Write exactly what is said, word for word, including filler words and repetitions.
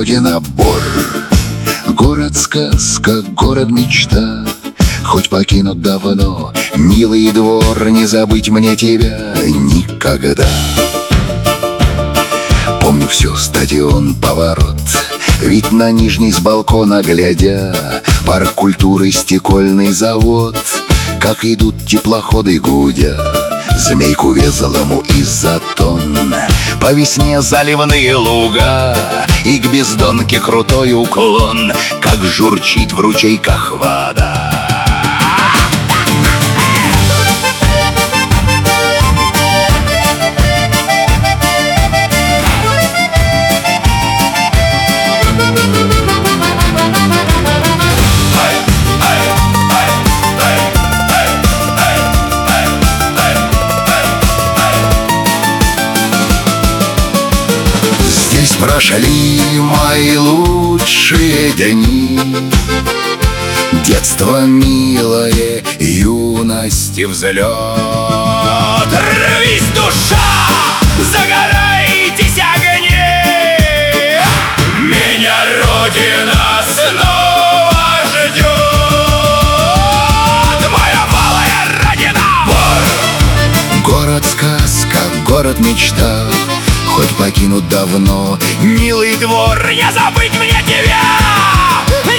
родина Бор. Город сказка, город мечта, хоть покинут давно, милый двор, не забыть мне тебя никогда. Помню все, стадион, поворот, ведь на нижний с балкона глядя, парк культуры, стекольный завод, как идут теплоходы гудя, змейку везлому из-за тонн. По весне заливные луга, и к бездонке крутой уклон, как журчит в ручейках вода. Здесь прошли мои лучшие дни, детство милое, юности взлет. Рвись, душа, загорайтесь огни, меня Родина снова ждет. Моя малая родина Бор. Город сказка, город мечта, хоть покинут давно, милый двор, не забыть мне тебя.